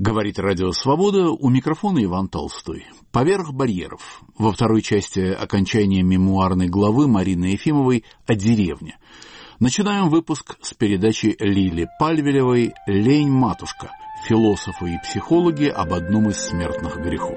Говорит Радио Свобода, у микрофона Иван Толстой. «Поверх барьеров». Во второй части окончания мемуарной главы Марины Ефимовой о деревне. Начинаем выпуск с передачи Лили Пальвелевой «Лень, матушка. Философы и психологи об одном из смертных грехов».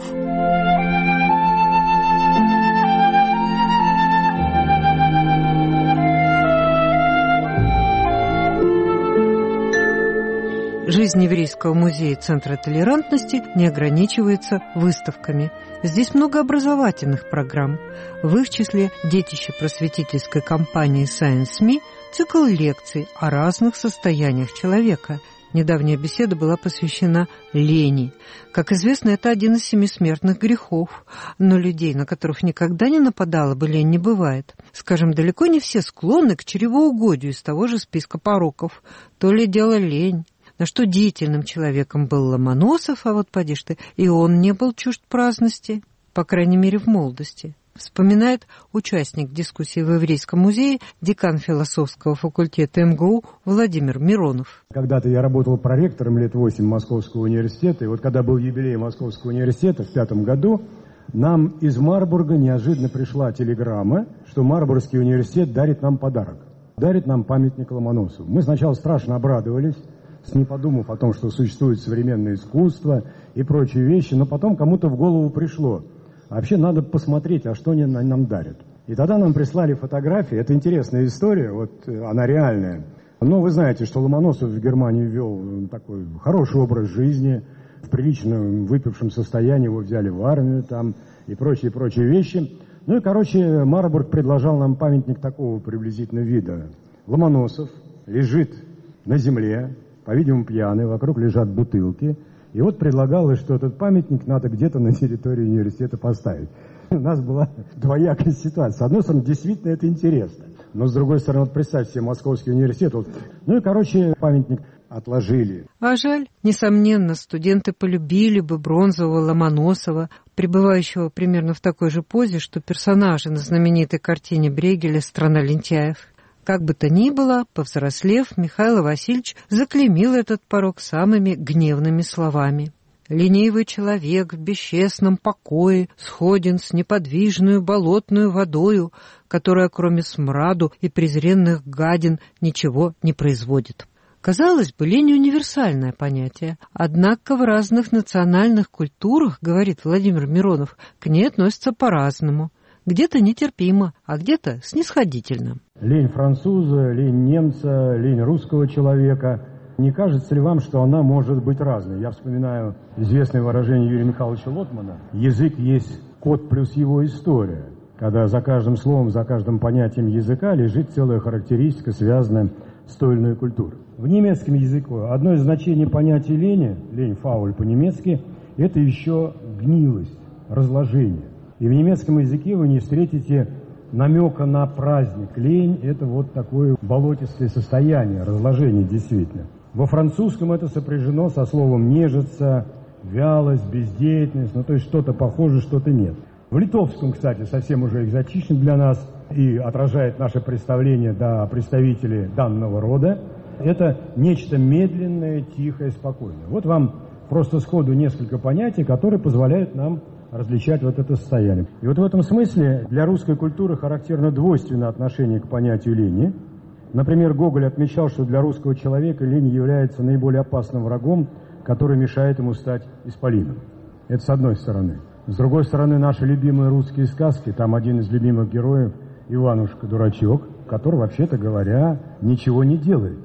Жизнь еврейского музея Центра толерантности не ограничивается выставками. Здесь много образовательных программ. В их числе детище просветительской кампании Science.me, цикл лекций о разных состояниях человека. Недавняя беседа была посвящена лени. Как известно, это один из 7 смертных грехов. Но людей, на которых никогда не нападала бы лень, не бывает. Скажем, далеко не все склонны к чревоугодию из того же списка пороков. То ли дело лень. На что деятельным человеком был Ломоносов, а вот поди ж ты, и он не был чужд праздности, по крайней мере в молодости. Вспоминает участник дискуссии в Еврейском музее, декан философского факультета МГУ Владимир Миронов. Когда-то я работал проректором лет 8 Московского университета, и вот когда был юбилей Московского университета в 5 году, нам из Марбурга неожиданно пришла телеграмма, что Марбургский университет дарит нам подарок, дарит нам памятник Ломоносову. Мы сначала страшно обрадовались, не подумав о том, что существует современное искусство и прочие вещи, но потом кому-то в голову пришло. Вообще надо посмотреть, а что они нам дарят. И тогда нам прислали фотографии. Это интересная история, вот она реальная. Но вы знаете, что Ломоносов в Германии вел такой хороший образ жизни, в приличном выпившем состоянии его взяли в армию там и прочие вещи. Ну и, короче, Марбург предложил нам памятник такого приблизительно вида. Ломоносов лежит на земле, по-видимому, пьяный, вокруг лежат бутылки. И вот предлагалось, что этот памятник надо где-то на территории университета поставить. У нас была двоякая ситуация. С одной стороны, действительно это интересно. Но с другой стороны, вот представьте себе Московский университет. Вот. Ну и, короче, памятник отложили. А жаль, несомненно, студенты полюбили бы бронзового Ломоносова, пребывающего примерно в такой же позе, что персонажи на знаменитой картине Брейгеля «Страна лентяев». Как бы то ни было, повзрослев, Михаил Васильевич заклеймил этот порок самыми гневными словами. «Ленивый человек в бесчестном покое сходен с неподвижную болотную водою, которая, кроме смраду и презренных гадин, ничего не производит». Казалось бы, лень универсальное понятие, однако в разных национальных культурах, говорит Владимир Миронов, к ней относятся по-разному. Где-то нетерпимо, а где-то снисходительно. Лень француза, лень немца, лень русского человека. Не кажется ли вам, что она может быть разной? Я вспоминаю известное выражение Юрия Михайловича Лотмана. Язык есть код плюс его история. Когда за каждым словом, за каждым понятием языка лежит целая характеристика, связанная с той или иной культурой. В немецком языке одно из значений понятия лени, лень фауль по-немецки, это еще гнилость, разложение. И в немецком языке вы не встретите намека на праздник. Лень – это вот такое болотистое состояние, разложение действительно. Во французском это сопряжено со словом «нежиться», «вялость», «бездеятельность», ну то есть что-то похоже, что-то нет. В литовском, кстати, совсем уже экзотично для нас и отражает наше представление о представителе данного рода. Это нечто медленное, тихое, спокойное. Вот вам просто сходу несколько понятий, которые позволяют нам различать вот это состояние. И вот в этом смысле для русской культуры характерно двойственное отношение к понятию лени. Например, Гоголь отмечал, что для русского человека лень является наиболее опасным врагом, который мешает ему стать исполином. Это с одной стороны. С другой стороны, наши любимые русские сказки, там один из любимых героев, Иванушка-дурачок, который, вообще-то говоря, ничего не делает.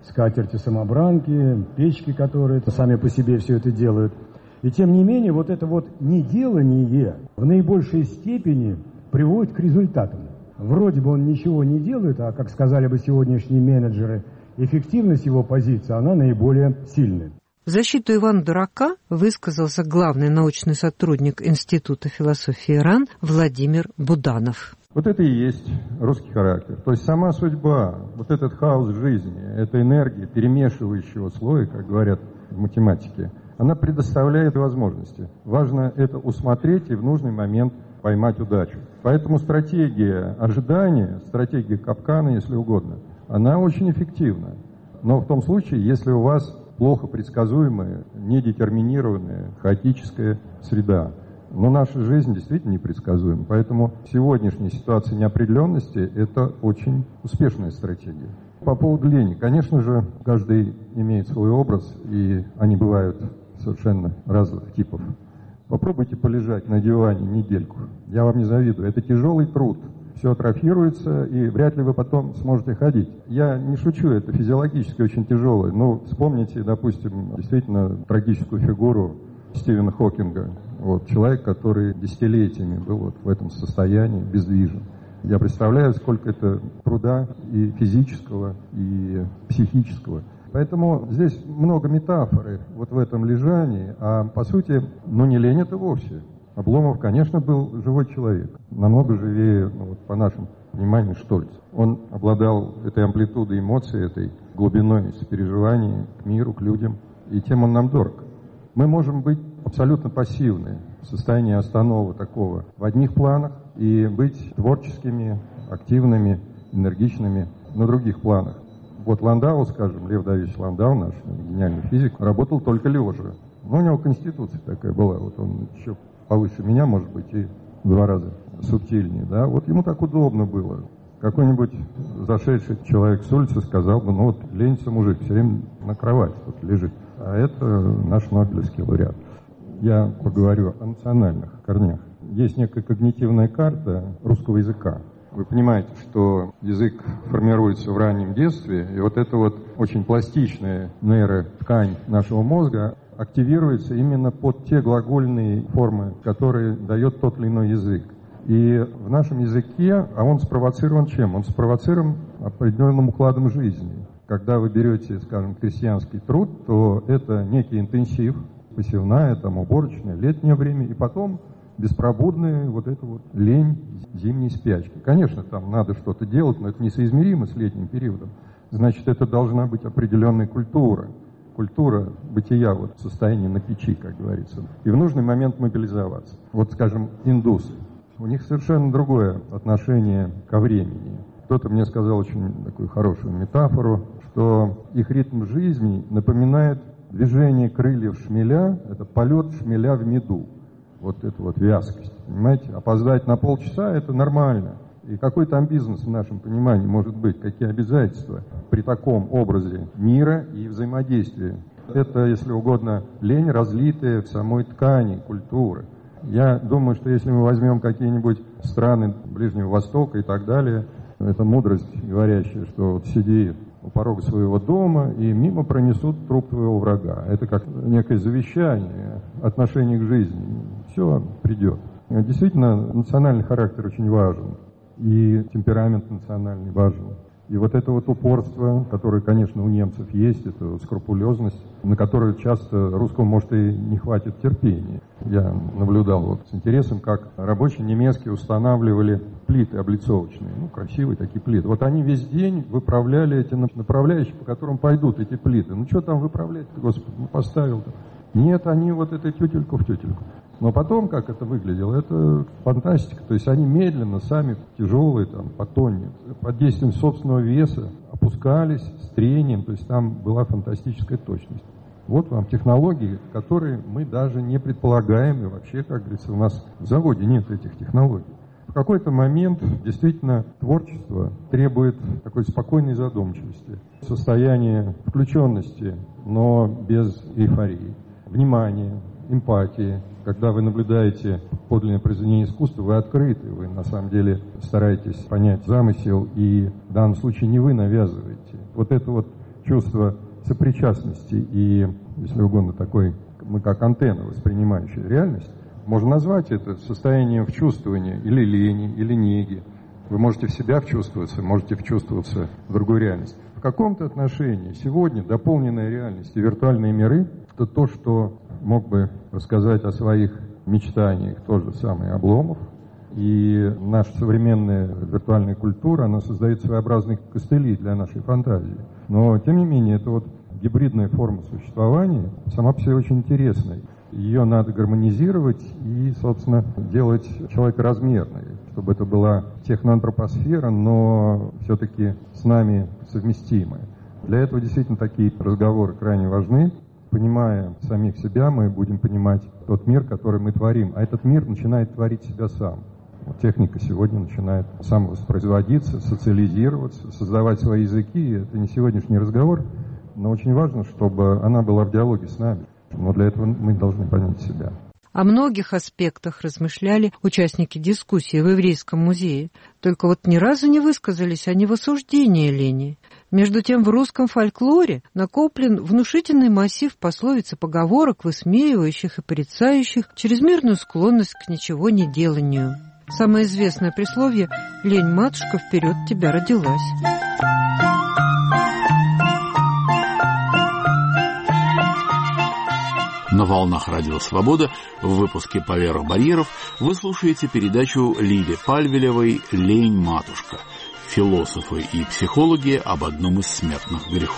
Скатерти-самобранки, печки, которые сами по себе все это делают. И тем не менее, вот это вот неделание в наибольшей степени приводит к результатам. Вроде бы он ничего не делает, а, как сказали бы сегодняшние менеджеры, эффективность его позиции, она наиболее сильная. В защиту Ивана Дурака высказался главный научный сотрудник Института философии РАН Владимир Буданов. Вот это и есть русский характер. То есть сама судьба, вот этот хаос жизни, эта энергия перемешивающего слоя, как говорят в математике, она предоставляет возможности. Важно это усмотреть и в нужный момент поймать удачу. Поэтому стратегия ожидания, стратегия капкана, если угодно, она очень эффективна. Но в том случае, если у вас плохо предсказуемая, недетерминированная, хаотическая среда. Но наша жизнь действительно непредсказуема, поэтому сегодняшняя ситуация неопределенности – это очень успешная стратегия. По поводу лени. Конечно же, каждый имеет свой образ, и они бывают совершенно разных типов. Попробуйте полежать на диване недельку. Я вам не завидую. Это тяжелый труд. Все атрофируется, и вряд ли вы потом сможете ходить. Я не шучу, это физиологически очень тяжелое. Но вспомните, допустим, действительно трагическую фигуру Стивена Хокинга. Вот, человек, который десятилетиями был вот в этом состоянии, бездвижен. Я представляю, сколько это труда и физического, и психического. Поэтому здесь много метафоры вот в этом лежании, а по сути, не лень это вовсе. Обломов, конечно, был живой человек, намного живее, по нашему пониманию, Штольц. Он обладал этой амплитудой эмоций, этой глубиной сопереживания к миру, к людям, и тем он нам дорог. Мы можем быть абсолютно пассивны в состоянии останова такого в одних планах и быть творческими, активными, энергичными на других планах. Вот Ландау, скажем, Лев Давидович Ландау, наш гениальный физик, работал только лежа. У него конституция такая была, вот он еще повыше меня, может быть, и в 2 раза субтильнее, да. Вот ему так удобно было. Какой-нибудь зашедший человек с улицы сказал бы, ленится мужик, все время на кровати вот лежит. А это наш Нобелевский лауреат. Я поговорю о национальных корнях. Есть некая когнитивная карта русского языка. Вы понимаете, что язык формируется в раннем детстве, и вот эта вот очень пластичная нейроткань нашего мозга активируется именно под те глагольные формы, которые дает тот или иной язык. И в нашем языке, он спровоцирован чем? Он спровоцирован определенным укладом жизни. Когда вы берете, скажем, крестьянский труд, то это некий интенсив, посевная, уборочная, летнее время, и потом беспробудная вот эта вот лень зимней спячки. Конечно, там надо что-то делать, но это несоизмеримо с летним периодом. Значит, это должна быть определенная культура. Культура бытия в состоянии на печи, как говорится. И в нужный момент мобилизоваться. Вот, скажем, индусы. У них совершенно другое отношение ко времени. Кто-то мне сказал очень такую хорошую метафору, что их ритм жизни напоминает движение крыльев шмеля, это полет шмеля в меду. Вот эта вот вязкость, понимаете? Опоздать на полчаса – это нормально. И какой там бизнес в нашем понимании может быть? Какие обязательства при таком образе мира и взаимодействия? Это, если угодно, лень, разлитая в самой ткани культуры. Я думаю, что если мы возьмем какие-нибудь страны Ближнего Востока и так далее, это мудрость, говорящая, что вот сиди у порога своего дома и мимо пронесут труп твоего врага. Это как некое завещание, отношение к жизни. Все придет. Действительно, национальный характер очень важен. И темперамент национальный важен. И вот это вот упорство, которое, конечно, у немцев есть, это скрупулезность, на которую часто русскому, может, и не хватит терпения. Я наблюдал с интересом, как рабочие немецкие устанавливали плиты облицовочные, красивые такие плиты. Вот они весь день выправляли эти направляющие, по которым пойдут эти плиты. Что там выправлять-то, Господи, поставил-то. Нет, они вот эту тютельку в тютельку. Но потом, как это выглядело, это фантастика. То есть они медленно, сами тяжелые, по тонне, под действием собственного веса опускались с трением. То есть там была фантастическая точность. Вот вам технологии, которые мы даже не предполагаем. И вообще, как говорится, у нас в заводе нет этих технологий. В какой-то момент действительно творчество требует такой спокойной задумчивости, состояния включенности, но без эйфории, внимания, эмпатии. Когда вы наблюдаете подлинное произведение искусства, вы открыты, вы на самом деле стараетесь понять замысел, и в данном случае не вы навязываете. Вот это вот чувство сопричастности и, если угодно, такой, мы как антенна, воспринимающая реальность, можно назвать это состоянием вчувствования или лени, или неги. Вы можете в себя вчувствоваться, можете вчувствоваться в другую реальность. В каком-то отношении сегодня дополненная реальность и виртуальные миры – это то, что мог бы рассказать о своих мечтаниях тот же самый Обломов. И наша современная виртуальная культура, она создает своеобразные костыли для нашей фантазии. Но, тем не менее, это вот гибридная форма существования сама по себе очень интересная. Ее надо гармонизировать и, собственно, делать человека размерной, чтобы это была техноантропосфера, но все-таки с нами совместимая. Для этого действительно такие разговоры крайне важны. Понимая самих себя, мы будем понимать тот мир, который мы творим. А этот мир начинает творить себя сам. Техника сегодня начинает самовоспроизводиться, социализироваться, создавать свои языки. Это не сегодняшний разговор, но очень важно, чтобы она была в диалоге с нами. Но для этого мы должны понять себя. О многих аспектах размышляли участники дискуссии в Еврейском музее. Только вот ни разу не высказались они в осуждении лени. Между тем, в русском фольклоре накоплен внушительный массив пословиц и поговорок, высмеивающих и порицающих чрезмерную склонность к ничего не деланию. Самое известное присловие «Лень, матушка, вперед тебя родилась». На волнах Радио Свобода в выпуске «Поверх барьеров» вы слушаете передачу Лили Пальвелевой «Лень, матушка». Философы и психологи об одном из смертных грехов.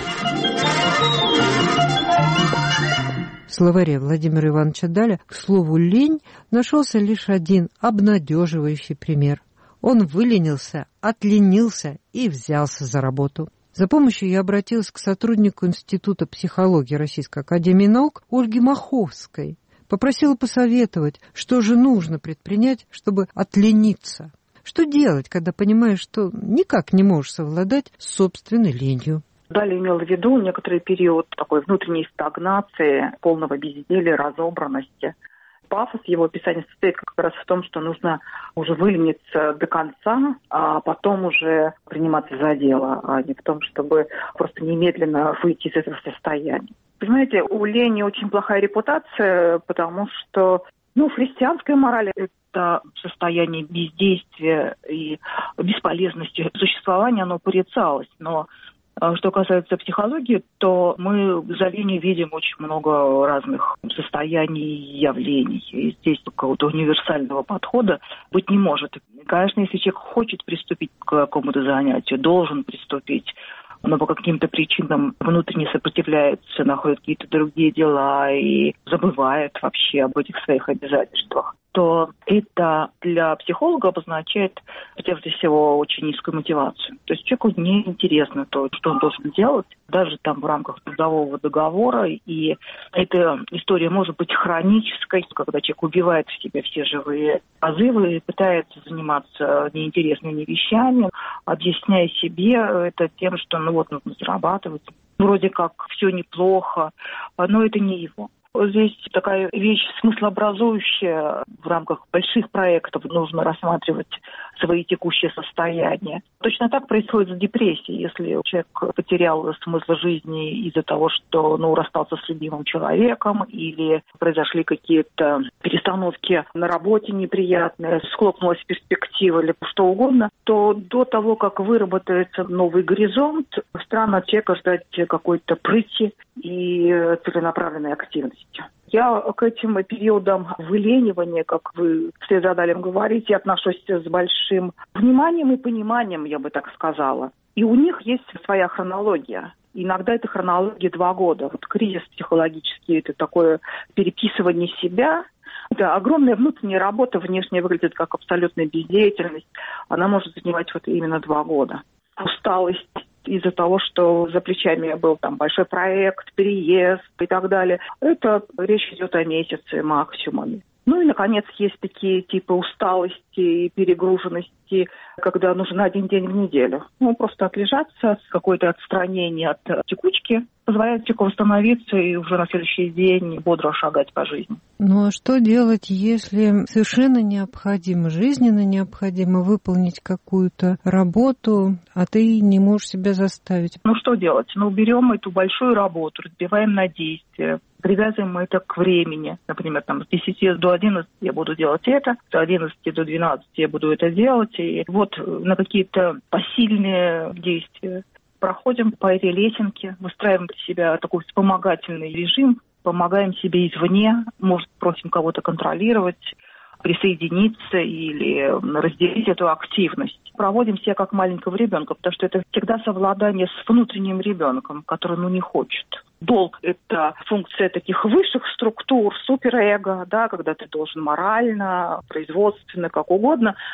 В словаре Владимира Ивановича Даля к слову «лень» нашелся лишь один обнадеживающий пример. Он выленился, отленился и взялся за работу. За помощью я обратилась к сотруднику Института психологии Российской академии наук Ольге Маховской. Попросила посоветовать, что же нужно предпринять, чтобы отлениться. Что делать, когда понимаешь, что никак не можешь совладать с собственной ленью? Далее имела в виду некоторый период такой внутренней стагнации, полного безделия, разобранности. Пафос его описания состоит как раз в том, что нужно уже вылениться до конца, а потом уже приниматься за дело, а не в том, чтобы просто немедленно выйти из этого состояния. Понимаете, у лени очень плохая репутация, потому что христианская мораль – это состояние бездействия и бесполезности существования, оно порицалось. Но что касается психологии, то мы за ленью видим очень много разных состояний и явлений. И здесь какого-то универсального подхода быть не может. Конечно, если человек хочет приступить к какому-то занятию, должен приступить, но по каким-то причинам внутренне сопротивляется, находит какие-то другие дела и забывает вообще об этих своих обязательствах, то это для психолога обозначает, прежде всего, очень низкую мотивацию. То есть человеку неинтересно то, что он должен делать, даже там в рамках трудового договора. И эта история может быть хронической, когда человек убивает в себе все живые позывы и пытается заниматься неинтересными вещами, объясняя себе это тем, что нужно зарабатывать. Вроде как все неплохо, но это не его. Здесь такая вещь смыслообразующая. В рамках больших проектов нужно рассматривать свои текущие состояния. Точно так происходит с депрессией. Если человек потерял смысл жизни из-за того, что расстался с любимым человеком, или произошли какие-то перестановки на работе неприятные, схлопнулась перспектива или что угодно, то до того, как выработается новый горизонт, странно от человека ждать какой-то прыти и целенаправленной активности. Я к этим периодам выленивания, как вы вслед за Далем говорите, отношусь с большим вниманием и пониманием, я бы так сказала. И у них есть своя хронология. Иногда эта хронология 2 года. Кризис психологический – это такое переписывание себя. Это огромная внутренняя работа, внешне выглядит как абсолютная бездеятельность. Она может занимать именно 2 года. Усталость из-за того, что за плечами был большой проект, переезд и так далее. Это речь идет о месяце максимуме. И, наконец, есть такие типы усталости и перегруженности, когда нужен 1 день в неделю. Просто отлежаться, какое-то отстранение от текучки позволяет человеку восстановиться и уже на следующий день бодро шагать по жизни. А что делать, если совершенно необходимо, жизненно необходимо выполнить какую-то работу, а ты не можешь себя заставить? Что делать? Берем эту большую работу, разбиваем на действия, привязываем это к времени. Например, с 10 до 11 я буду делать это, с 11 до 12 я буду это делать. И на какие-то посильные действия проходим по этой лесенке, выстраиваем для себя такой вспомогательный режим, помогаем себе извне, может, просим кого-то контролировать, присоединиться или разделить эту активность. Проводим себя как маленького ребенка, потому что это всегда совладание с внутренним ребенком, который не хочет. Долг – это функция таких высших структур, суперэго, когда ты должен морально, производственно, как угодно.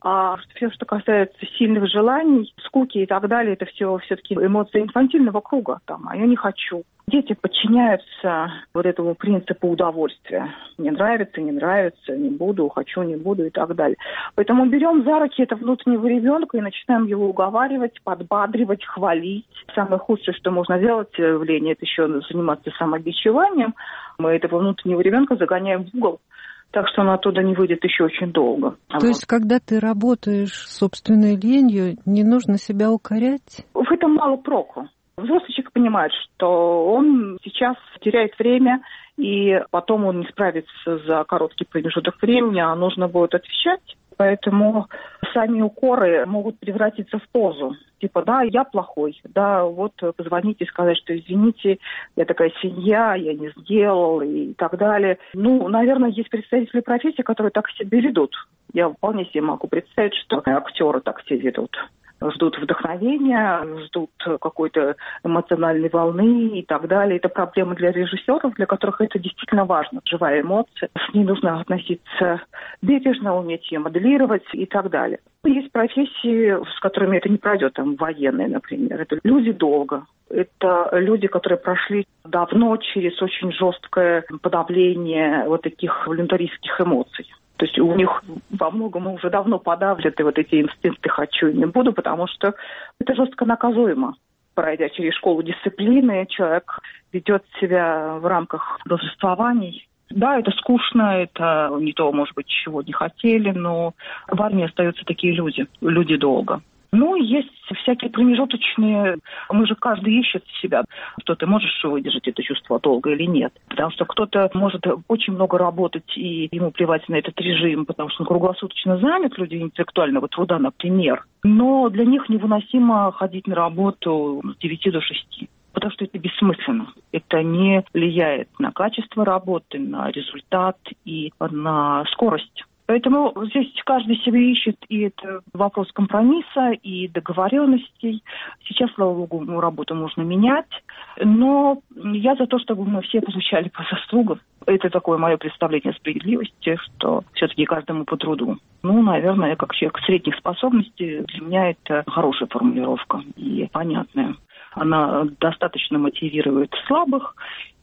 А все, что касается сильных желаний, скуки и так далее, это все-таки эмоции инфантильного круга. Там, а я не хочу. Дети подчиняются вот этому принципу удовольствия. Мне нравится, не нравится, не буду, хочу, не буду и так далее. Поэтому берем за руки этого внутреннего ребенка и начинаем его уговаривать, подбадривать, хвалить. Самое худшее, что можно делать в лени, это еще заниматься самобичеванием. Мы этого внутреннего ребенка загоняем в угол. Так что он оттуда не выйдет еще очень долго. То есть, когда ты работаешь с собственной ленью, не нужно себя укорять? В этом мало проку. Взрослый человек понимает, что он сейчас теряет время, и потом он не справится за короткий промежуток времени, а нужно будет отвечать. Поэтому сами укоры могут превратиться в позу. Типа, да, я плохой, да, вот позвоните и сказать, что извините, я такая свинья, я не сделал и так далее. Ну, наверное, есть представители профессии, которые так себя ведут. Я вполне себе могу представить, что актеры так себя ведут. Ждут вдохновения, ждут какой-то эмоциональной волны и так далее. Это проблема для режиссеров, для которых это действительно важно. Живая эмоция, с ней нужно относиться бережно, уметь ее моделировать и так далее. Есть профессии, с которыми это не пройдет, там военные, например. Это люди долго. Это люди, которые прошли давно через очень жесткое подавление вот таких волюнтаристских эмоций. То есть у них во многом уже давно подавлены вот эти инстинкты «хочу» и «не буду», потому что это жестко наказуемо. Пройдя через школу дисциплины, человек ведет себя в рамках должествований. Да, это скучно, это не то, может быть, чего не хотели, но в армии остаются такие люди долго. Ну, есть всякие промежуточные. Мы же каждый ищет себя. Что ты можешь выдержать это чувство долго или нет. Потому что кто-то может очень много работать, и ему плевать на этот режим, потому что он круглосуточно занят, люди интеллектуального труда, например. Но для них невыносимо ходить на работу с 9 до 6. Потому что это бессмысленно. Это не влияет на качество работы, на результат и на скорость. Поэтому здесь каждый себе ищет, и это вопрос компромисса и договоренностей. Сейчас, слава богу, работу можно менять. Но я за то, чтобы мы все получали по заслугам. Это такое мое представление о справедливости, что все-таки каждому по труду. Ну, наверное, я как человек средних способностей, для меня это хорошая формулировка и понятная. Она достаточно мотивирует слабых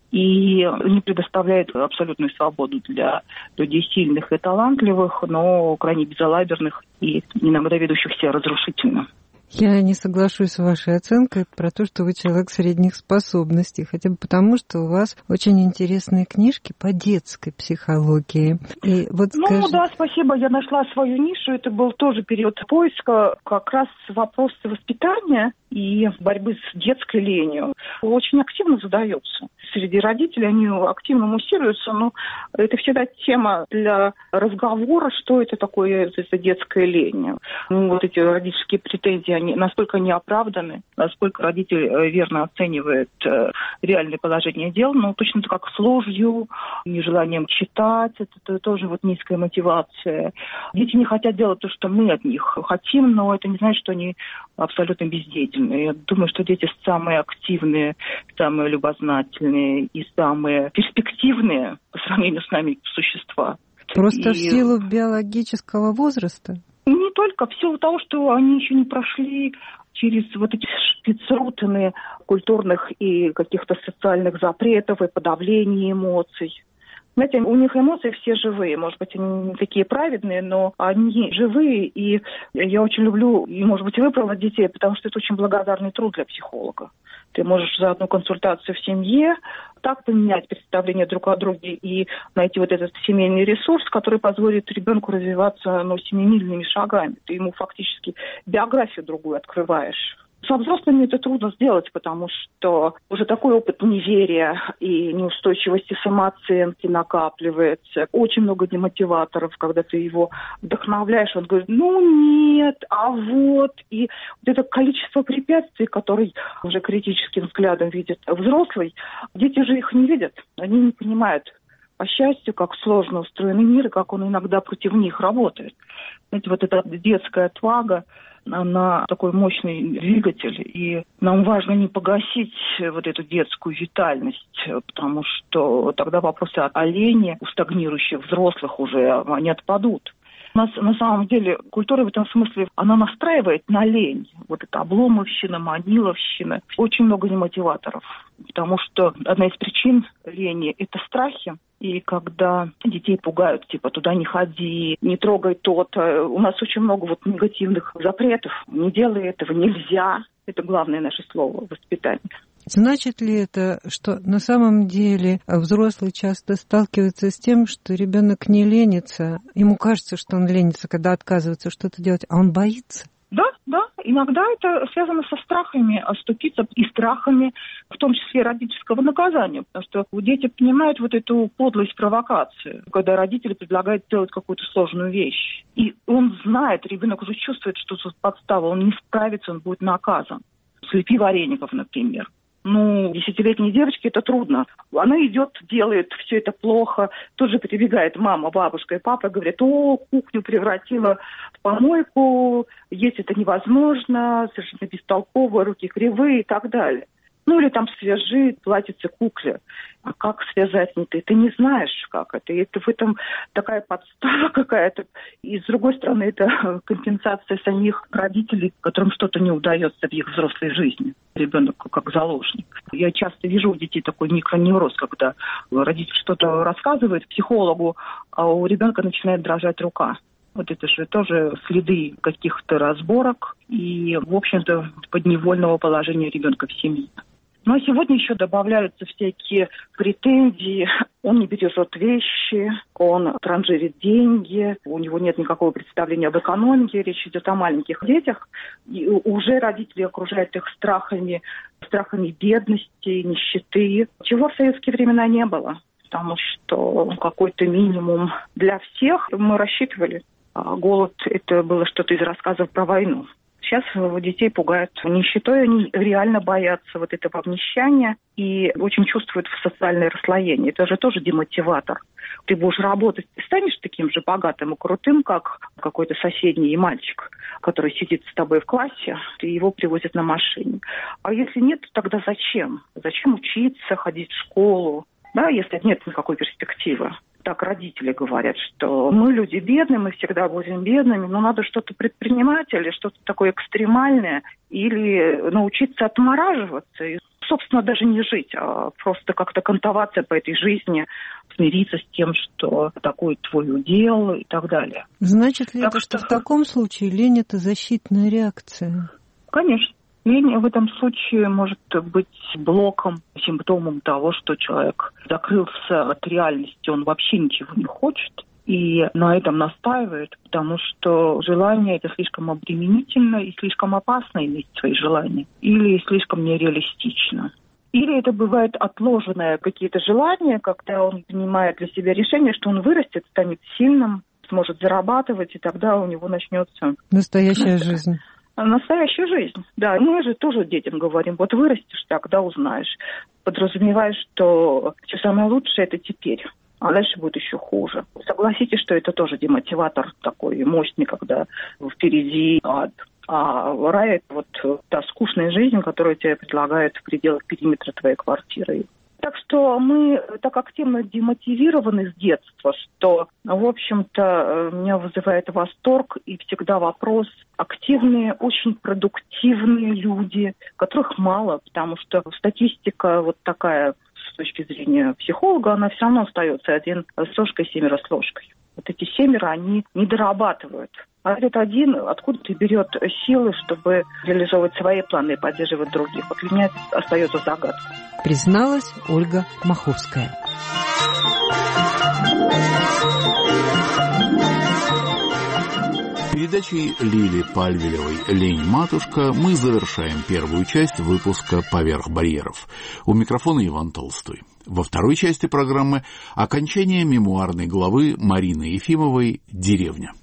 и не предоставляет абсолютную свободу для людей сильных и талантливых, но крайне безалаберных и иногда ведущих себя разрушительно. Я не соглашусь с вашей оценкой про то, что вы человек средних способностей, хотя бы потому, что у вас очень интересные книжки по детской психологии. И вот да, спасибо, я нашла свою нишу. Это был тоже период поиска, как раз вопрос воспитания и борьбы с детской ленью очень активно задается. Среди родителей они активно муссируются, но это всегда тема для разговора, что это такое, это детская лень. Вот эти родительские претензии, они насколько не оправданы, насколько родитель верно оценивает реальное положение дел, но точно так как с ложью, нежеланием читать, это тоже вот низкая мотивация. Дети не хотят делать то, что мы от них хотим, но это не значит, что они абсолютно бездеятельны. Я думаю, что дети самые активные, самые любознательные и самые перспективные по сравнению с нами существа. Просто в силу биологического возраста? Не только, в силу того, что они еще не прошли через вот эти шпицрутины культурных и каких-то социальных запретов и подавления эмоций. Знаете, у них эмоции все живые. Может быть, они не такие праведные, но они живые. И я очень люблю, и, может быть, выбрала детей, потому что это очень благодарный труд для психолога. Ты можешь за одну консультацию в семье так поменять представление друг о друге и найти вот этот семейный ресурс, который позволит ребенку развиваться семимильными шагами. Ты ему фактически биографию другую открываешь. Со взрослыми это трудно сделать, потому что уже такой опыт неверия и неустойчивости самооценки накапливается. Очень много демотиваторов, когда ты его вдохновляешь, он говорит, нет, а вот. И вот это количество препятствий, которые уже критическим взглядом видит взрослый, дети же их не видят, они не понимают. По счастью, как сложно устроен мир, и как он иногда против них работает. Знаете, вот эта детская отвага, она такой мощный двигатель, и нам важно не погасить вот эту детскую витальность, потому что тогда вопросы о лени у стагнирующих взрослых уже, они отпадут. У нас на самом деле культура в этом смысле, она настраивает на лень. Вот это обломовщина, маниловщина. Очень много немотиваторов. Потому что одна из причин лени – это страхи. И когда детей пугают, типа, туда не ходи, не трогай то-то. У нас очень много вот негативных запретов. Не делай этого, нельзя. Это главное наше слово – воспитание. Значит ли это, что на самом деле взрослый часто сталкивается с тем, что ребенок не ленится, ему кажется, что он ленится, когда отказывается что-то делать, а он боится? Да. Иногда это связано со страхами оступиться и страхами, в том числе родительского наказания. Потому что дети понимают вот эту подлость провокации, когда родители предлагают сделать какую-то сложную вещь. И он знает, ребенок уже чувствует, что тут подстава, он не справится, он будет наказан. Слепи вареников, например. 10-летней девочке это трудно. Она идет, делает все это плохо. Тут же прибегает мама, бабушка и папа, говорят: кухню превратила в помойку, есть это невозможно, совершенно бестолково, руки кривые и так далее. Или там свяжи платьице кукле. А как связать? Ты не знаешь, как это. И это в этом такая подстава какая-то. И с другой стороны, это компенсация самих родителей, которым что-то не удается в их взрослой жизни. Ребенок как заложник. Я часто вижу у детей такой микроневроз, когда родитель что-то рассказывает психологу, а у ребенка начинает дрожать рука. Вот это же тоже следы каких-то разборок и, в общем-то, подневольного положения ребенка в семье. А сегодня еще добавляются всякие претензии. Он не бережет вещи, он транжирит деньги, у него нет никакого представления об экономике, речь идет о маленьких детях. И уже родители окружают их страхами бедности, нищеты, чего в советские времена не было. Потому что какой-то минимум для всех мы рассчитывали. А голод – это было что-то из рассказов про войну. Сейчас детей пугают нищетой, они реально боятся вот этого обнищания и очень чувствуют социальное расслоение. Это же тоже демотиватор. Ты будешь работать, ты станешь таким же богатым и крутым, как какой-то соседний мальчик, который сидит с тобой в классе, и его привозят на машине. А если нет, то тогда зачем? Зачем учиться, ходить в школу, если нет никакой перспективы? Так родители говорят, что мы люди бедные, мы всегда будем бедными, но надо что-то предпринимать или что-то такое экстремальное, или научиться отмораживаться и, собственно, даже не жить, а просто как-то кантоваться по этой жизни, смириться с тем, что такое твой удел и так далее. Значит ли это, что в таком случае лень – это защитная реакция? Конечно. Лень в этом случае может быть блоком, симптомом того, что человек закрылся от реальности, он вообще ничего не хочет и на этом настаивает, потому что желание – это слишком обременительно и слишком опасно иметь свои желания, или слишком нереалистично. Или это бывает отложенное какие-то желания, когда он принимает для себя решение, что он вырастет, станет сильным, сможет зарабатывать, и тогда у него начнется настоящая жизнь. Настоящая жизнь, да. Мы же тоже детям говорим, вот вырастешь, тогда узнаешь. Подразумевая, что все самое лучшее – это теперь, а дальше будет еще хуже. Согласитесь, что это тоже демотиватор такой мощный, когда впереди ад. А рай – это вот та скучная жизнь, которую тебе предлагают в пределах периметра твоей квартиры. Так что мы так активно демотивированы с детства, что, в общем-то, меня вызывает восторг и всегда вопрос. Активные, очень продуктивные люди, которых мало, потому что статистика вот такая, с точки зрения психолога, она все равно остается 1 с ложкой, 7 с ложкой. Вот эти 7, они не дорабатывают. А этот 1 откуда-то берет силы, чтобы реализовывать свои планы и поддерживать других. Вот для меня это остается загадкой. Призналась Ольга Маховская. Передачей Лили Пальвелевой «Лень, матушка» мы завершаем первую часть выпуска «Поверх барьеров». У микрофона Иван Толстой. Во второй части программы окончание мемуарной главы Марины Ефимовой «Деревня».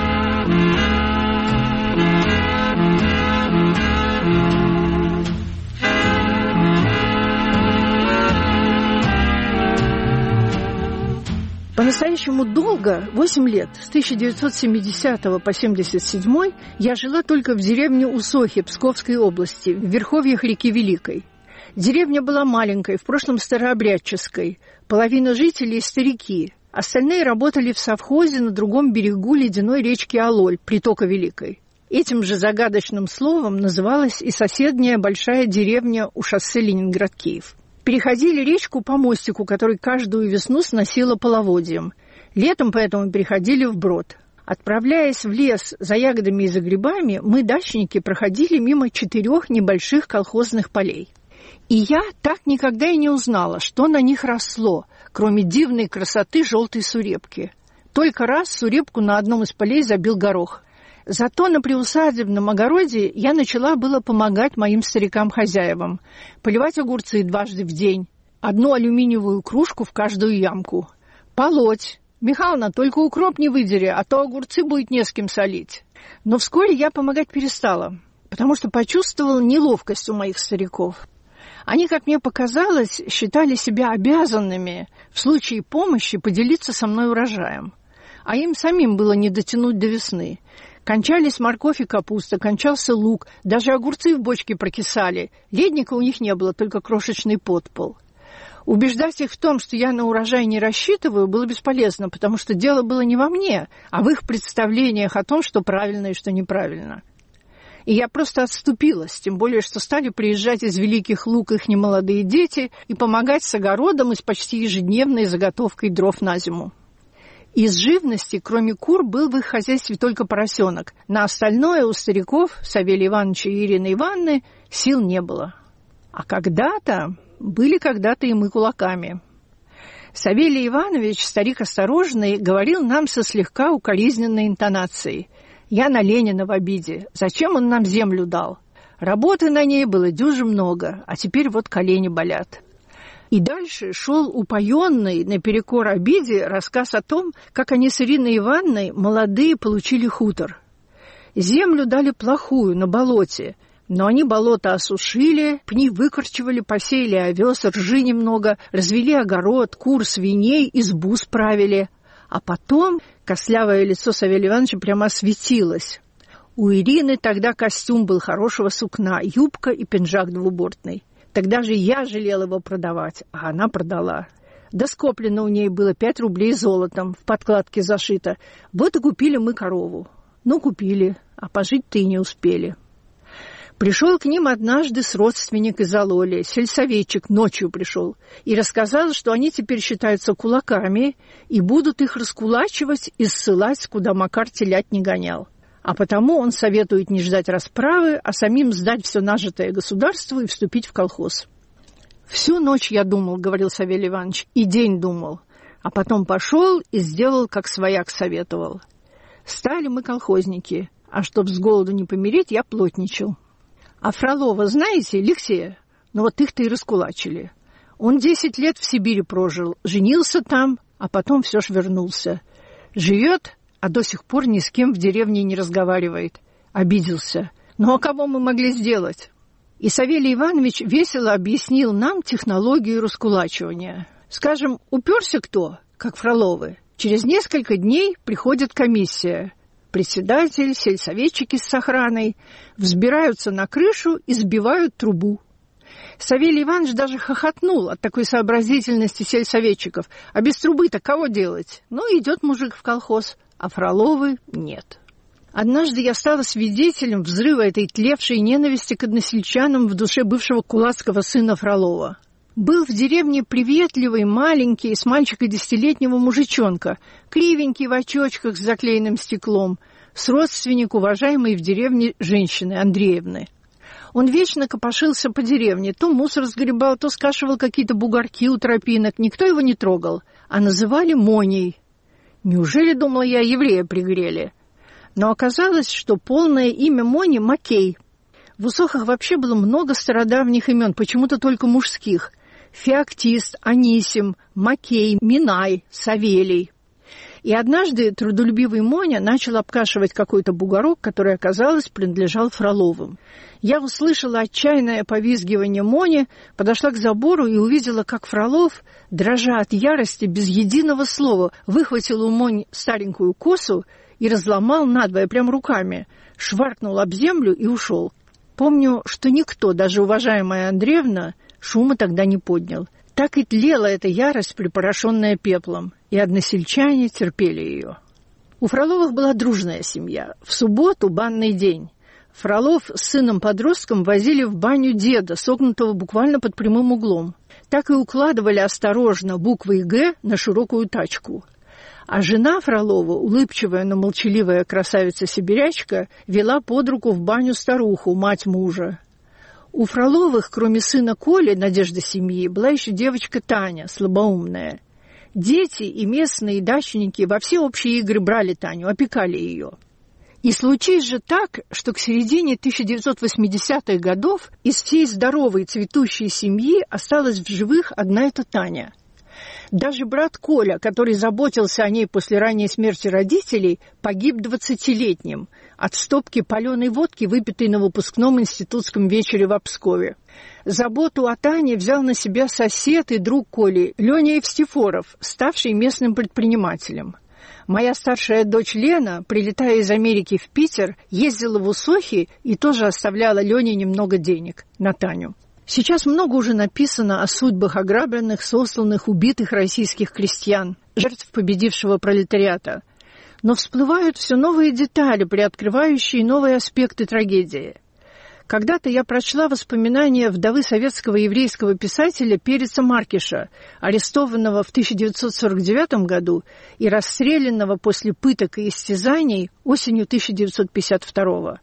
По-настоящему долго, 8 лет, с 1970 по 1977, я жила только в деревне Усохи Псковской области, в верховьях реки Великой. Деревня была маленькой, в прошлом старообрядческой, половина жителей – старики. Остальные работали в совхозе на другом берегу ледяной речки Алоль, притока Великой. Этим же загадочным словом называлась и соседняя большая деревня у шоссе Ленинград-Киев. Переходили речку по мостику, который каждую весну сносило половодьем. Летом поэтому переходили вброд. Отправляясь в лес за ягодами и за грибами, мы, дачники, проходили мимо 4 небольших колхозных полей. И я так никогда и не узнала, что на них росло, кроме дивной красоты желтой сурепки. Только раз сурепку на одном из полей забил горох. Зато на приусадебном огороде я начала было помогать моим старикам-хозяевам, поливать огурцы 2 раза в день, 1 алюминиевую кружку в каждую ямку, полоть. «Михайловна, только укроп не выдери, а то огурцы будет не с кем солить». Но вскоре я помогать перестала, потому что почувствовала неловкость у моих стариков. Они, как мне показалось, считали себя обязанными в случае помощи поделиться со мной урожаем. А им самим было не дотянуть до весны. Кончались морковь и капуста, кончался лук, даже огурцы в бочке прокисали. Ледника у них не было, только крошечный подпол. Убеждать их в том, что я на урожай не рассчитываю, было бесполезно, потому что дело было не во мне, а в их представлениях о том, что правильно и что неправильно. И я просто отступилась, тем более, что стали приезжать из Великих Луг их немолодые дети и помогать с огородом и с почти ежедневной заготовкой дров на зиму. Из живности, кроме кур, был в их хозяйстве только поросенок. На остальное у стариков, Савелия Ивановича и Ирины Ивановны, сил не было. А были когда-то и мы кулаками. Савелий Иванович, старик осторожный, говорил нам со слегка укоризненной интонацией: «Я на Ленина в обиде. Зачем он нам землю дал? Работы на ней было дюже много, а теперь вот колени болят». И дальше шел упоенный, наперекор обиде, рассказ о том, как они с Ириной Ивановной, молодые, получили хутор. Землю дали плохую, на болоте, но они болото осушили, пни выкорчевали, посеяли овес, ржи немного, развели огород, кур, свиней, избу справили. А потом костлявое лицо Савелия Ивановича прямо осветилось. У Ирины тогда костюм был хорошего сукна, юбка и пинжак двубортный. Тогда же я жалела его продавать, а она продала. Да скоплено у ней было 5 рублей золотом, в подкладке зашито. Вот и купили мы корову. Ну, купили, а пожить-то и не успели. Пришел к ним однажды родственник из Алоли, сельсоветчик, ночью пришел, и рассказал, что они теперь считаются кулаками и будут их раскулачивать и ссылать, куда Макар телят не гонял. А потому он советует не ждать расправы, а самим сдать все нажитое государству и вступить в колхоз. «Всю ночь я думал, — говорил Савелий Иванович, — и день думал, а потом пошел и сделал, как свояк советовал. Стали мы колхозники, а чтоб с голоду не помереть, я плотничал. А Фролова, знаете, Алексея? Ну вот их-то и раскулачили. Он 10 лет в Сибири прожил, женился там, а потом все ж вернулся. Живет, а до сих пор ни с кем в деревне не разговаривает. Обиделся. Ну а кого мы могли сделать?» И Савелий Иванович весело объяснил нам технологию раскулачивания. Скажем, уперся кто, как Фроловы, через несколько дней приходит комиссия. Председатель, сельсоветчики с охраной взбираются на крышу и сбивают трубу. Савелий Иванович даже хохотнул от такой сообразительности сельсоветчиков. А без трубы-то кого делать? Ну, идет мужик в колхоз, а Фроловы нет. Однажды я стала свидетелем взрыва этой тлевшей ненависти к односельчанам в душе бывшего кулацкого сына Фролова. Был в деревне приветливый, маленький, с мальчика 10-летнего мужичонка, кривенький в очочках с заклеенным стеклом, с родственник уважаемой в деревне женщины Андреевны. Он вечно копошился по деревне, то мусор сгребал, то скашивал какие-то бугорки у тропинок. Никто его не трогал, а называли Моней. Неужели, думала я, еврея пригрели? Но оказалось, что полное имя Мони — Макей. В Усохах вообще было много стародавних имен, почему-то только мужских. Феоктист, Анисим, Макей, Минай, Савелий. И однажды трудолюбивый Моня начал обкашивать какой-то бугорок, который, оказалось, принадлежал Фроловым. Я услышала отчаянное повизгивание Мони, подошла к забору и увидела, как Фролов, дрожа от ярости, без единого слова, выхватил у Мони старенькую косу и разломал надвое прямо руками, шваркнул об землю и ушел. Помню, что никто, даже уважаемая Андреевна, шума тогда не поднял. Так и тлела эта ярость, припорошенная пеплом, и односельчане терпели ее. У Фроловых была дружная семья. В субботу, банный день, Фролов с сыном-подростком возили в баню деда, согнутого буквально под прямым углом. Так и укладывали осторожно буквой «Г» на широкую тачку. А жена Фролова, улыбчивая, но молчаливая красавица-сибирячка, вела под руку в баню старуху, мать мужа. У Фроловых, кроме сына Коли, надежда семьи, была еще девочка Таня, слабоумная. Дети и местные дачники во все общие игры брали Таню, опекали ее. И случилось же так, что к середине 1980-х годов из всей здоровой цветущей семьи осталась в живых одна эта Таня. Даже брат Коля, который заботился о ней после ранней смерти родителей, погиб 20-летним от стопки паленой водки, выпитой на выпускном институтском вечере в Пскове. Заботу о Тане взял на себя сосед и друг Коли, Леня Евстифоров, ставший местным предпринимателем. Моя старшая дочь Лена, прилетая из Америки в Питер, ездила в Усохи и тоже оставляла Лене немного денег на Таню. Сейчас много уже написано о судьбах ограбленных, сосланных, убитых российских крестьян, жертв победившего пролетариата. Но всплывают все новые детали, приоткрывающие новые аспекты трагедии. Когда-то я прочла воспоминания вдовы советского еврейского писателя Переца Маркиша, арестованного в 1949 году и расстрелянного после пыток и истязаний осенью 1952.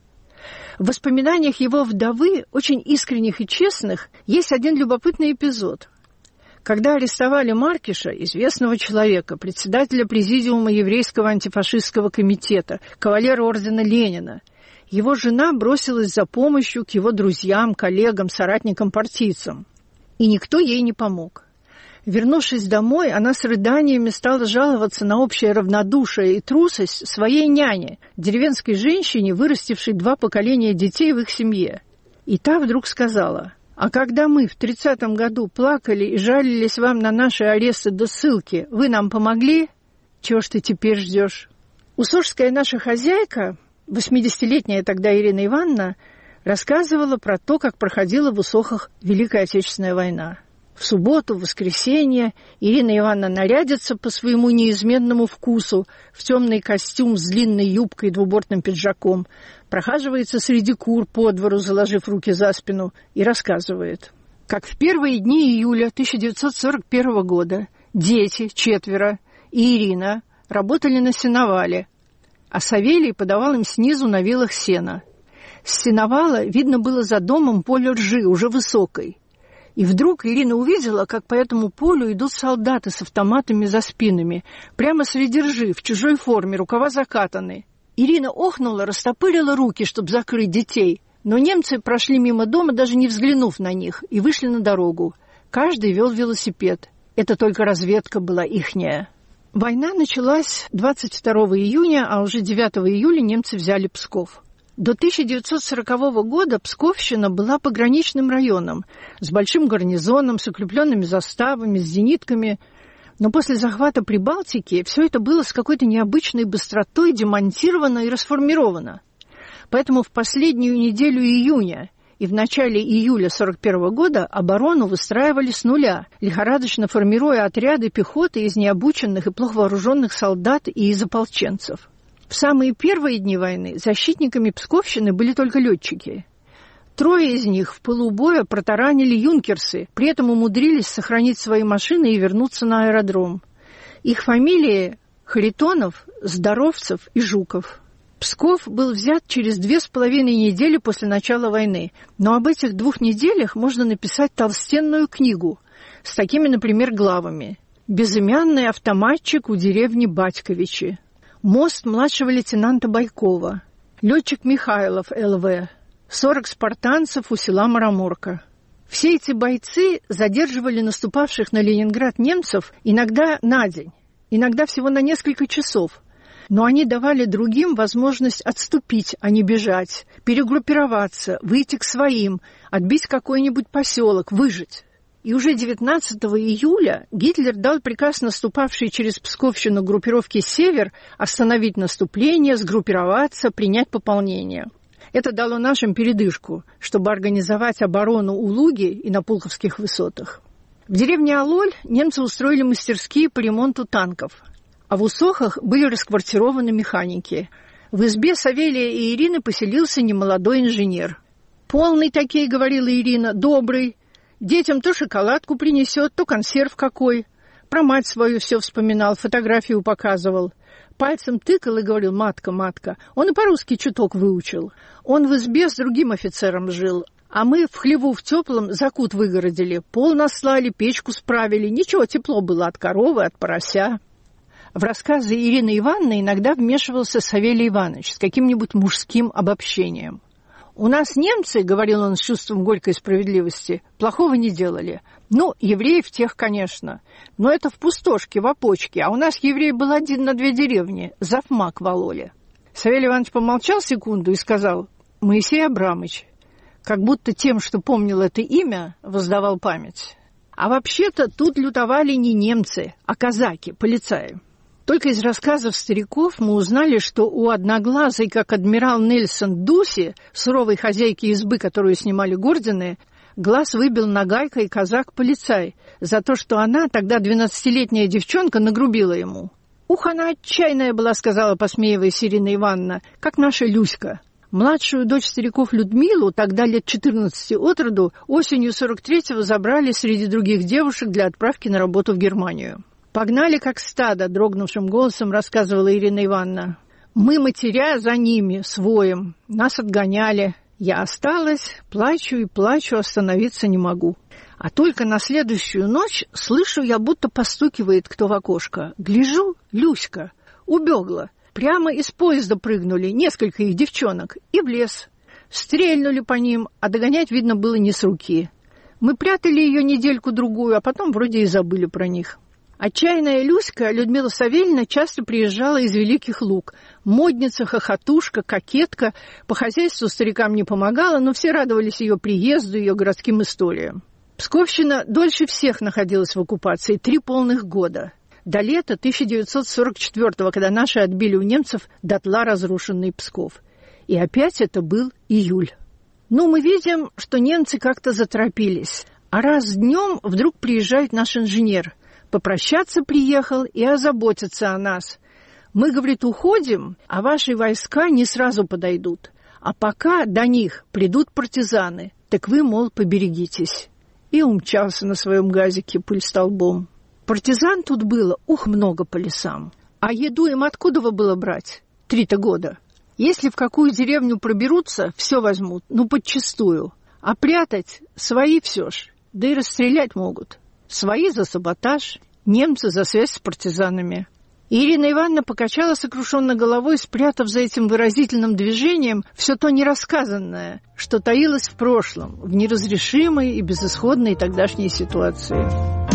В воспоминаниях его вдовы, очень искренних и честных, есть один любопытный эпизод. Когда арестовали Маркиша, известного человека, председателя президиума еврейского антифашистского комитета, кавалера ордена Ленина, его жена бросилась за помощью к его друзьям, коллегам, соратникам-партийцам. И никто ей не помог. Вернувшись домой, она с рыданиями стала жаловаться на общее равнодушие и трусость своей няне, деревенской женщине, вырастившей 2 поколения детей в их семье. И та вдруг сказала: «А когда мы в 30-м году плакали и жалились вам на наши аресты до ссылки, вы нам помогли? Чего ж ты теперь ждешь?» Усохская наша хозяйка, 80-летняя тогда Ирина Ивановна, рассказывала про то, как проходила в Усохах Великая Отечественная война. В субботу, в воскресенье Ирина Ивановна нарядится по своему неизменному вкусу в темный костюм с длинной юбкой и двубортным пиджаком, прохаживается среди кур по двору, заложив руки за спину, и рассказывает, как в первые дни июля 1941 года дети, 4, и Ирина работали на сеновале, а Савелий подавал им снизу на вилах сена. С сеновала видно было за домом поле ржи, уже высокой. И вдруг Ирина увидела, как по этому полю идут солдаты с автоматами за спинами, прямо среди ржи, в чужой форме, рукава закатаны. Ирина охнула, растопырила руки, чтобы закрыть детей, но немцы прошли мимо дома, даже не взглянув на них, и вышли на дорогу. Каждый вел велосипед. Это только разведка была ихняя. Война началась 22 июня, а уже 9 июля немцы взяли Псков. До 1940 года Псковщина была пограничным районом, с большим гарнизоном, с укрепленными заставами, с зенитками. Но после захвата Прибалтики все это было с какой-то необычной быстротой демонтировано и расформировано. Поэтому в последнюю неделю июня и в начале июля 1941 года оборону выстраивали с нуля, лихорадочно формируя отряды пехоты из необученных и плохо вооруженных солдат и из ополченцев. В самые первые дни войны защитниками Псковщины были только летчики. 3 из них в пылу боя протаранили юнкерсы, при этом умудрились сохранить свои машины и вернуться на аэродром. Их фамилии – Харитонов, Здоровцев и Жуков. Псков был взят через 2,5 недели после начала войны, но об этих 2 неделях можно написать толстенную книгу с такими, например, главами: «Безымянный автоматчик у деревни Батьковичи», «Мост младшего лейтенанта Байкова», «Летчик Михайлов ЛВ», 40 спартанцев у села Мараморка. Все эти бойцы задерживали наступавших на Ленинград немцев иногда на день, иногда всего на несколько часов. Но они давали другим возможность отступить, а не бежать, перегруппироваться, выйти к своим, отбить какой-нибудь поселок, выжить. И уже 19 июля Гитлер дал приказ наступавшей через Псковщину группировке «Север» остановить наступление, сгруппироваться, принять пополнение. Это дало нашим передышку, чтобы организовать оборону у Луги и на Пулковских высотах. В деревне Алоль немцы устроили мастерские по ремонту танков, а в Усохах были расквартированы механики. В избе Савелия и Ирины поселился немолодой инженер. «Полный такой, — говорила Ирина, — добрый. Детям то шоколадку принесет, то консерв какой. Про мать свою все вспоминал, фотографию показывал. Пальцем тыкал и говорил: матка, матка. Он и по-русски чуток выучил. Он в избе с другим офицером жил, а мы в хлеву в теплом закут выгородили, пол наслали, печку справили. Ничего, тепло было от коровы, от порося». В рассказы Ирины Ивановны иногда вмешивался Савелий Иванович с каким-нибудь мужским обобщением. «У нас немцы, — говорил он с чувством горькой справедливости, — плохого не делали. Ну, евреев тех, конечно. Но это в пустошке, в опочке. А у нас еврей был один на 2 деревни, завмак в Алоле». Савелий Иванович помолчал секунду и сказал: «Моисей Абрамыч», как будто тем, что помнил это имя, воздавал память. А вообще-то тут лютовали не немцы, а казаки, полицаи. Только из рассказов стариков мы узнали, что у одноглазой, как адмирал Нельсон, Дуси, суровой хозяйки избы, которую снимали Гордины, глаз выбил нагайкой казак-полицай за то, что она, тогда 12-летняя девчонка, нагрубила ему. «Ух, она отчаянная была, — сказала, посмеиваясь, Ирина Ивановна, — как наша Люська». Младшую дочь стариков Людмилу, тогда лет 14 от роду, осенью 43-го забрали среди других девушек для отправки на работу в Германию. «Погнали, как стадо», — дрогнувшим голосом рассказывала Ирина Ивановна. «Мы, матеря, за ними, с воем. Нас отгоняли. Я осталась, плачу и плачу, остановиться не могу. А только на следующую ночь слышу я, будто постукивает кто в окошко. Гляжу, Люська, убегла. Прямо из поезда прыгнули несколько их девчонок и в лес. Стрельнули по ним, а догонять, видно, было не с руки. Мы прятали ее недельку-другую, а потом вроде и забыли про них». Отчаянная Люська, Людмила Савельевна, часто приезжала из Великих Луг. Модница, хохотушка, кокетка. По хозяйству старикам не помогала, но все радовались ее приезду, ее городским историям. Псковщина дольше всех находилась в оккупации, 3 полных года. До лета 1944-го, когда наши отбили у немцев дотла разрушенный Псков. И опять это был июль. Ну, мы видим, что немцы как-то заторопились. А раз днем вдруг приезжает наш инженер. Попрощаться приехал и озаботиться о нас. Мы, говорит, уходим, а ваши войска не сразу подойдут. А пока до них придут партизаны, так вы, мол, поберегитесь. И умчался на своем газике пыль столбом. Партизан тут было, много по лесам. А еду им откуда было брать? 3-то года. Если в какую деревню проберутся, все возьмут, подчистую. А прятать свои все ж, да и расстрелять могут. Свои за саботаж, немцы за связь с партизанами. Ирина Ивановна покачала сокрушенно головой, спрятав за этим выразительным движением все то нерассказанное, что таилось в прошлом, в неразрешимой и безысходной тогдашней ситуации.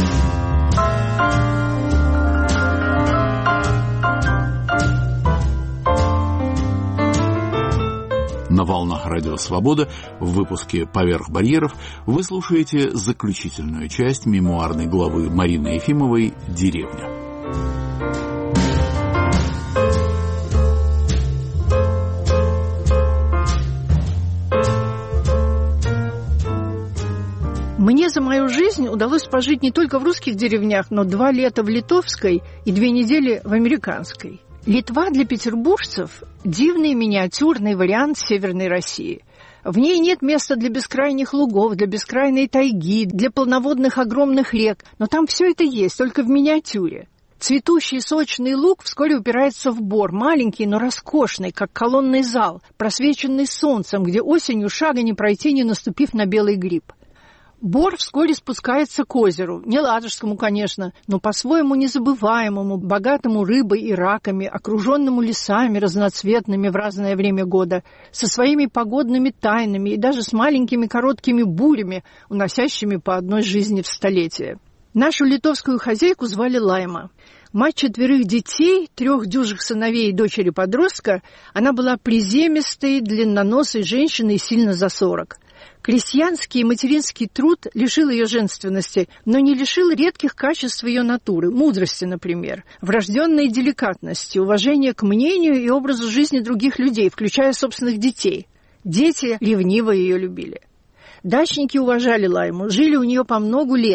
На волнах Радио Свобода в выпуске «Поверх барьеров» вы слушаете заключительную часть мемуарной главы Марины Ефимовой «Деревня». Мне за мою жизнь удалось пожить не только в русских деревнях, но 2 лета в литовской и 2 недели в американской. Литва для петербуржцев – дивный миниатюрный вариант Северной России. В ней нет места для бескрайних лугов, для бескрайной тайги, для полноводных огромных рек, но там все это есть, только в миниатюре. Цветущий сочный луг вскоре упирается в бор, маленький, но роскошный, как колонный зал, просвеченный солнцем, где осенью шага не пройти, не наступив на белый гриб. Бор вскоре спускается к озеру, не Ладожскому, конечно, но по-своему незабываемому, богатому рыбой и раками, окруженному лесами разноцветными в разное время года, со своими погодными тайнами и даже с маленькими короткими бурями, уносящими по одной жизни в столетие. Нашу литовскую хозяйку звали Лайма. Мать 4 детей, 3 дюжих сыновей и дочери-подростка, она была приземистой, длинноносой женщиной сильно за 40. Крестьянский и материнский труд лишил ее женственности, но не лишил редких качеств ее натуры, мудрости, например, врожденной деликатности, уважения к мнению и образу жизни других людей, включая собственных детей. Дети ревниво ее любили. Дачники уважали Лайму, жили у нее по много лет,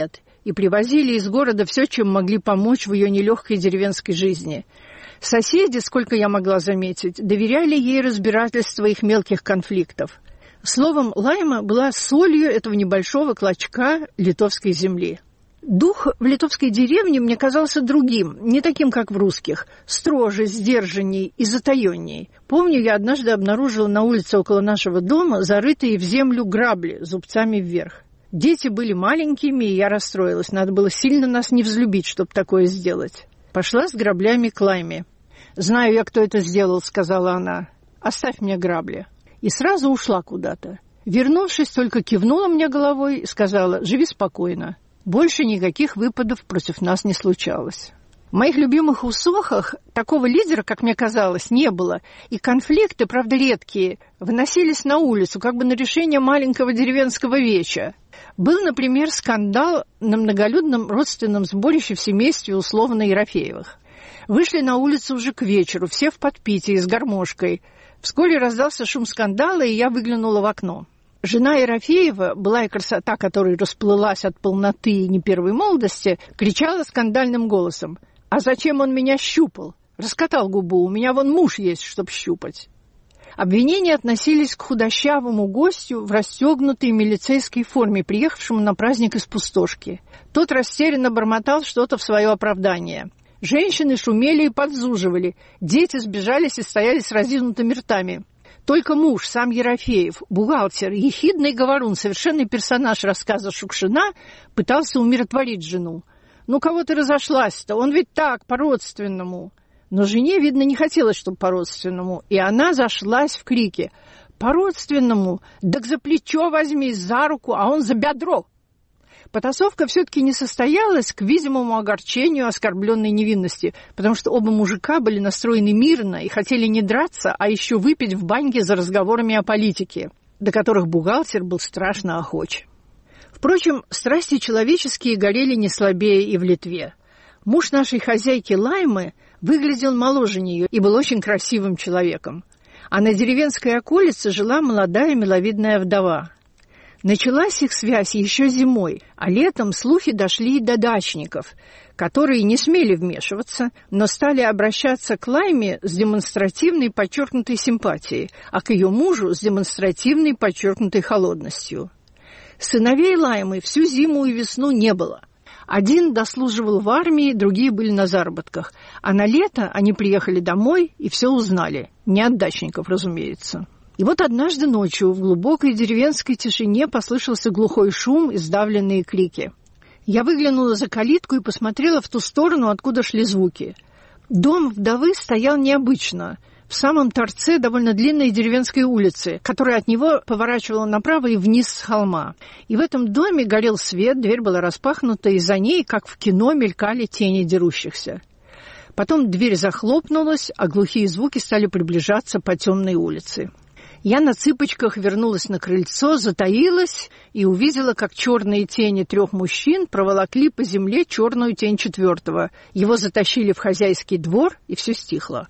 и привозили из города все, чем могли помочь в ее нелегкой деревенской жизни. Соседи, сколько я могла заметить, доверяли ей разбирательство их мелких конфликтов. Словом, Лайма была солью этого небольшого клочка литовской земли. Дух в литовской деревне мне казался другим, не таким, как в русских, строже, сдержанней и затаенней. Помню, я однажды обнаружила на улице около нашего дома зарытые в землю грабли зубцами вверх. Дети были маленькими, и я расстроилась. Надо было сильно нас не взлюбить, чтобы такое сделать. Пошла с граблями к Лайме. «Знаю я, кто это сделал», — сказала она. «Оставь мне грабли». И сразу ушла куда-то. Вернувшись, только кивнула мне головой и сказала: «Живи спокойно». Больше никаких выпадов против нас не случалось. В моих любимых усохах такого лидера, как мне казалось, не было, и конфликты, правда редкие, выносились на улицу, как бы на решение маленького деревенского веча. Был, например, скандал на многолюдном родственном сборище в семействе условно Ерофеевых. Вышли на улицу уже к вечеру, все в подпитии, с гармошкой. Вскоре раздался шум скандала, и я выглянула в окно. Жена Ерофеева, былая красота которой расплылась от полноты и не первой молодости, кричала скандальным голосом: «А зачем он меня щупал? Раскатал губу, у меня вон муж есть, чтоб щупать». Обвинения относились к худощавому гостю в расстегнутой милицейской форме, приехавшему на праздник из Пустошки. Тот растерянно бормотал что-то в свое оправдание. Женщины шумели и подзуживали, дети сбежались и стояли с разинутыми ртами. Только муж, сам Ерофеев, бухгалтер, ехидный говорун, совершенный персонаж рассказа Шукшина, пытался умиротворить жену. «Ну, кого ты разошлась-то? Он ведь так, по-родственному». Но жене, видно, не хотелось, чтобы по-родственному, и она зашлась в крике: «По-родственному? Так за плечо возьми, за руку, а он за бедро». Потасовка все-таки не состоялась, к видимому огорчению оскорбленной невинности, потому что оба мужика были настроены мирно и хотели не драться, а еще выпить в баньке за разговорами о политике, до которых бухгалтер был страшно охоч. Впрочем, страсти человеческие горели не слабее и в Литве. Муж нашей хозяйки Лаймы выглядел моложе нее и был очень красивым человеком. А на деревенской околице жила молодая миловидная вдова. Началась их связь еще зимой, а летом слухи дошли и до дачников, которые не смели вмешиваться, но стали обращаться к Лайме с демонстративной подчеркнутой симпатией, а к ее мужу с демонстративной подчеркнутой холодностью. Сыновей Лаймы всю зиму и весну не было. Один дослуживал в армии, другие были на заработках, а на лето они приехали домой и все узнали, не от дачников, разумеется. И вот однажды ночью в глубокой деревенской тишине послышался глухой шум и сдавленные крики. Я выглянула за калитку и посмотрела в ту сторону, откуда шли звуки. Дом вдовы стоял необычно, в самом торце довольно длинной деревенской улицы, которая от него поворачивала направо и вниз с холма. И в этом доме горел свет, дверь была распахнута, и за ней, как в кино, мелькали тени дерущихся. Потом дверь захлопнулась, а глухие звуки стали приближаться по темной улице. Я на цыпочках вернулась на крыльцо, затаилась и увидела, как черные тени 3 мужчин проволокли по земле черную тень 4-го. Его затащили в хозяйский двор, и все стихло.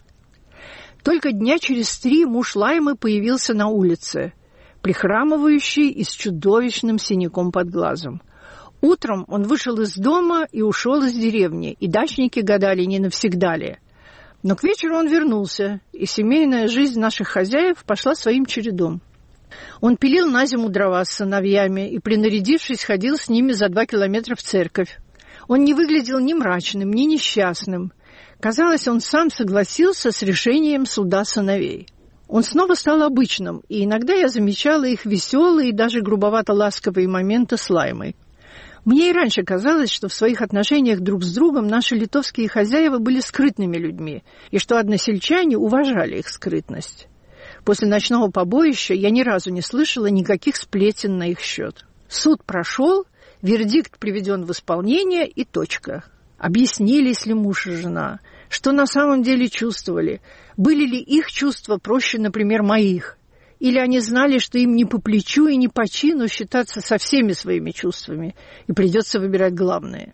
Только дня через 3 муж Лаймы появился на улице, прихрамывающий и с чудовищным синяком под глазом. Утром он вышел из дома и ушел из деревни, и дачники гадали, не навсегда ли. Но к вечеру он вернулся, и семейная жизнь наших хозяев пошла своим чередом. Он пилил на зиму дрова с сыновьями и, принарядившись, ходил с ними за 2 километра в церковь. Он не выглядел ни мрачным, ни несчастным. Казалось, он сам согласился с решением суда сыновей. Он снова стал обычным, и иногда я замечала их веселые и даже грубовато-ласковые моменты с Лаймой. Мне и раньше казалось, что в своих отношениях друг с другом наши литовские хозяева были скрытными людьми, и что односельчане уважали их скрытность. После ночного побоища я ни разу не слышала никаких сплетен на их счет. Суд прошел, вердикт приведен в исполнение, и точка. Объяснились ли муж и жена, что на самом деле чувствовали, были ли их чувства проще, например, моих, или они знали, что им не по плечу и не по чину считаться со всеми своими чувствами, и придется выбирать главное.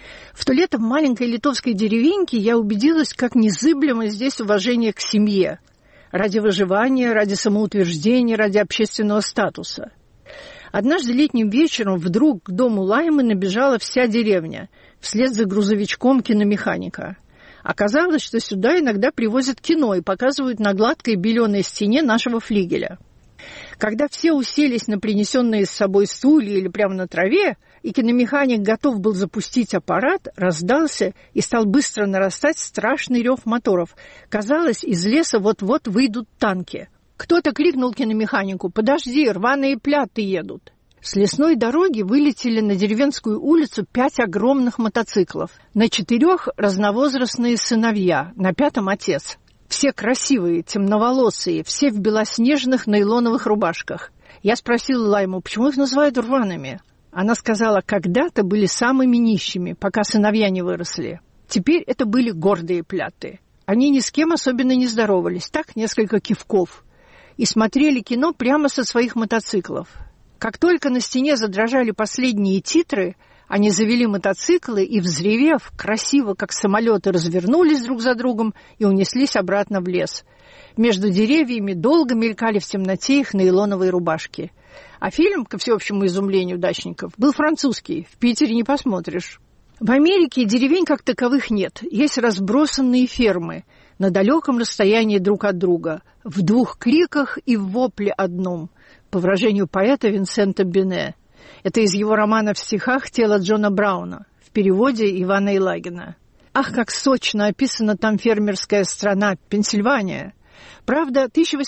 В то лето в маленькой литовской деревеньке я убедилась, как незыблемо здесь уважение к семье, ради выживания, ради самоутверждения, ради общественного статуса. Однажды летним вечером вдруг к дому Лаймы набежала вся деревня, вслед за грузовичком киномеханика. Оказалось, что сюда иногда привозят кино и показывают на гладкой беленой стене нашего флигеля. Когда все уселись на принесенные с собой стулья или прямо на траве, и киномеханик готов был запустить аппарат, раздался и стал быстро нарастать страшный рев моторов. Казалось, из леса вот-вот выйдут танки. Кто-то крикнул киномеханику: «Подожди, рваные пляты едут!» С лесной дороги вылетели на деревенскую улицу 5 огромных мотоциклов. На 4 разновозрастные сыновья, на 5-м отец. Все красивые, темноволосые, все в белоснежных нейлоновых рубашках. Я спросила Лайму, почему их называют рваными? Она сказала, когда-то были самыми нищими, пока сыновья не выросли. Теперь это были гордые пляты. Они ни с кем особенно не здоровались, так несколько кивков. И смотрели кино прямо со своих мотоциклов. Как только на стене задрожали последние титры, они завели мотоциклы и, взревев, красиво, как самолеты, развернулись друг за другом и унеслись обратно в лес. Между деревьями долго мелькали в темноте их нейлоновые рубашки. А фильм, ко всеобщему изумлению дачников, был французский, в Питере не посмотришь. В Америке деревень как таковых нет, есть разбросанные фермы на далеком расстоянии друг от друга, в 2 криках и в вопле одном, по выражению поэта Винсента Бене. Это из его романа в стихах «Тело Джона Брауна», в переводе Ивана Елагина. Ах, как сочно описана там фермерская страна Пенсильвания! Правда,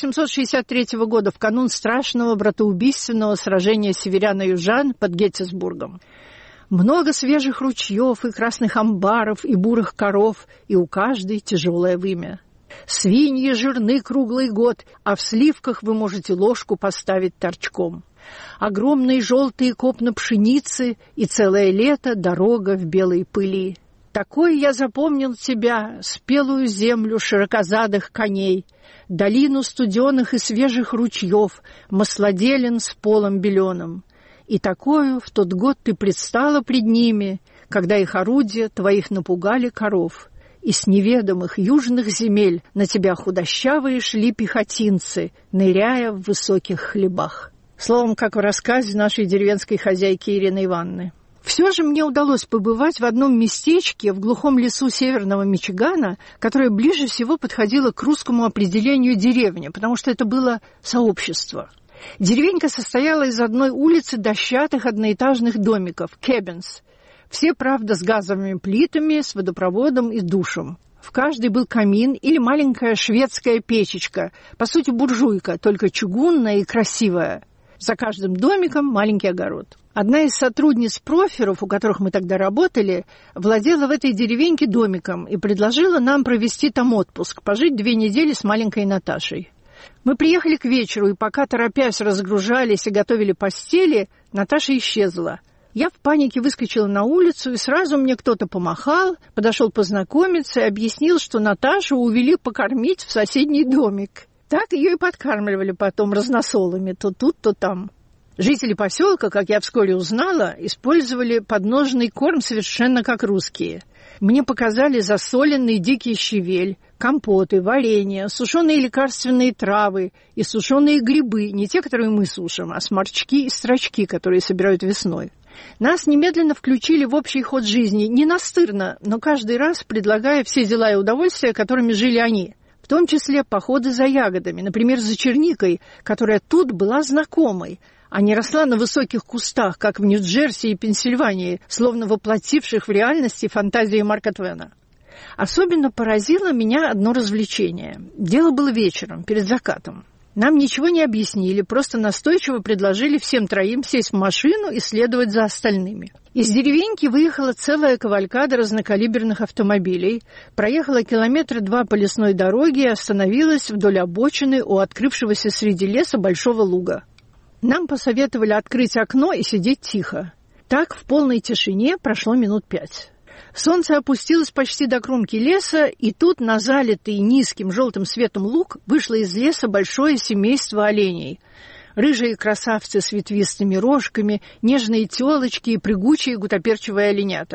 1863 года, в канун страшного братоубийственного сражения северян и южан под Геттисбургом. Много свежих ручьев и красных амбаров, и бурых коров, и у каждой тяжелое вымя. Свиньи жирны круглый год, а в сливках вы можете ложку поставить торчком. Огромные желтые копна пшеницы, и целое лето дорога в белой пыли. Такой я запомнил тебя, спелую землю широкозадых коней, долину студеных и свежих ручьев, маслоделен с полом беленым. И такую в тот год ты предстала пред ними, когда их орудия твоих напугали коров. И с неведомых южных земель на тебя худощавые шли пехотинцы, ныряя в высоких хлебах. Словом, как в рассказе нашей деревенской хозяйки Ирины Ивановны. Все же мне удалось побывать в одном местечке в глухом лесу северного Мичигана, которое ближе всего подходило к русскому определению деревни, потому что это было сообщество. Деревенька состояла из одной улицы дощатых одноэтажных домиков, cabins. Все, правда, с газовыми плитами, с водопроводом и душем. В каждой был камин или маленькая шведская печечка, по сути буржуйка, только чугунная и красивая. За каждым домиком маленький огород. Одна из сотрудниц проферов, у которых мы тогда работали, владела в этой деревеньке домиком и предложила нам провести там отпуск, пожить 2 недели с маленькой Наташей. Мы приехали к вечеру, и пока, торопясь, разгружались и готовили постели, Наташа исчезла. Я в панике выскочила на улицу, и сразу мне кто-то помахал, подошел познакомиться и объяснил, что Наташу увели покормить в соседний домик. Так ее и подкармливали потом разносолами, то тут, то там. Жители поселка, как я вскоре узнала, использовали подножный корм совершенно как русские. Мне показали засоленный дикий щавель, компоты, варенье, сушеные лекарственные травы и сушеные грибы, не те, которые мы сушим, а сморчки и строчки, которые собирают весной. Нас немедленно включили в общий ход жизни, не настырно, но каждый раз предлагая все дела и удовольствия, которыми жили они. В том числе походы за ягодами, например, за черникой, которая тут была знакомой, а не росла на высоких кустах, как в Нью-Джерси и Пенсильвании, словно воплотивших в реальности фантазии Марка Твена. Особенно поразило меня одно развлечение. Дело было вечером, перед закатом. Нам ничего не объяснили, просто настойчиво предложили всем 3 сесть в машину и следовать за остальными. Из деревеньки выехала целая кавалькада разнокалиберных автомобилей, проехала 2 километра по лесной дороге и остановилась вдоль обочины у открывшегося среди леса большого луга. Нам посоветовали открыть окно и сидеть тихо. Так в полной тишине прошло минут 5. Солнце опустилось почти до кромки леса, и тут на залитый низким желтым светом луг вышло из леса большое семейство оленей. Рыжие красавцы с ветвистыми рожками, нежные телочки и прыгучие гутоперчивые оленята.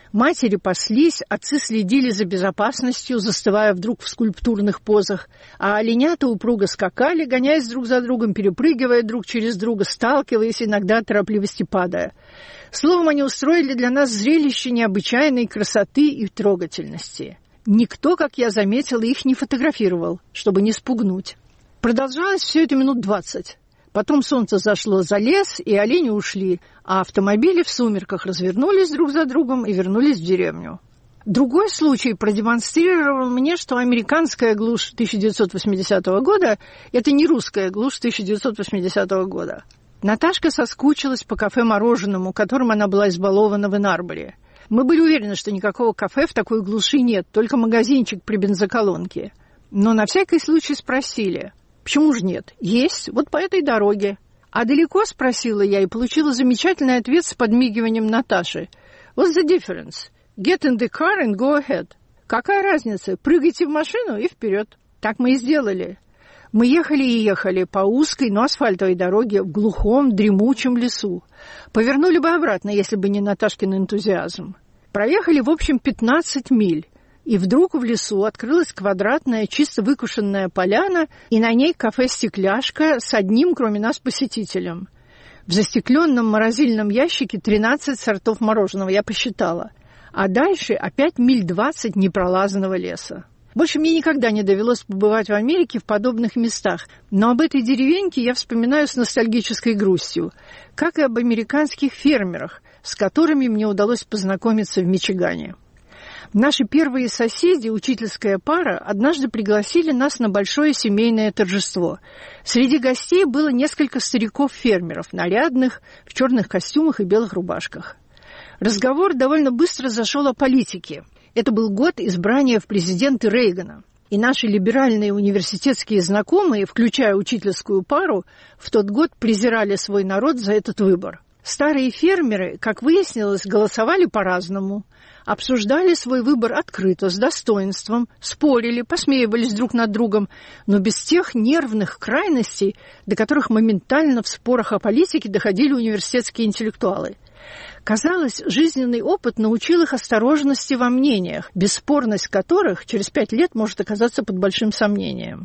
Матери паслись, отцы следили за безопасностью, застывая вдруг в скульптурных позах, а оленята упруго скакали, гоняясь друг за другом, перепрыгивая друг через друга, сталкиваясь, иногда от торопливости падая. Словом, они устроили для нас зрелище необычайной красоты и трогательности. Никто, как я заметила, их не фотографировал, чтобы не спугнуть. Продолжалось все это минут 20. Потом солнце зашло за лес, и олени ушли, а автомобили в сумерках развернулись друг за другом и вернулись в деревню. Другой случай продемонстрировал мне, что американская глушь 1980 года – это не русская глушь 1980 года. Наташка соскучилась по кафе-мороженому, которым она была избалована в Энн-Арборе. Мы были уверены, что никакого кафе в такой глуши нет, только магазинчик при бензоколонке. Но на всякий случай спросили. Почему же нет? Есть, вот по этой дороге. А далеко, спросила я, и получила замечательный ответ с подмигиванием Наташи. What's the difference? Get in the car and go ahead. Какая разница? Прыгайте в машину и вперед. Так мы и сделали. Мы ехали и ехали по узкой, но асфальтовой дороге в глухом, дремучем лесу. Повернули бы обратно, если бы не Наташкин энтузиазм. Проехали, в общем, 15 миль. И вдруг в лесу открылась квадратная, чисто выкушенная поляна, и на ней кафе-стекляшка с одним, кроме нас, посетителем. В застекленном морозильном ящике 13 сортов мороженого, я посчитала. А дальше опять миль 20 непролазанного леса. Больше мне никогда не довелось побывать в Америке в подобных местах, но об этой деревеньке я вспоминаю с ностальгической грустью, как и об американских фермерах, с которыми мне удалось познакомиться в Мичигане. Наши первые соседи, учительская пара, однажды пригласили нас на большое семейное торжество. Среди гостей было несколько стариков-фермеров, нарядных, в черных костюмах и белых рубашках. Разговор довольно быстро зашел о политике. Это был год избрания в президенты Рейгана. И наши либеральные университетские знакомые, включая учительскую пару, в тот год презирали свой народ за этот выбор. Старые фермеры, как выяснилось, голосовали по-разному, обсуждали свой выбор открыто, с достоинством, спорили, посмеивались друг над другом, но без тех нервных крайностей, до которых моментально в спорах о политике доходили университетские интеллектуалы. Казалось, жизненный опыт научил их осторожности во мнениях, бесспорность которых через 5 лет может оказаться под большим сомнением.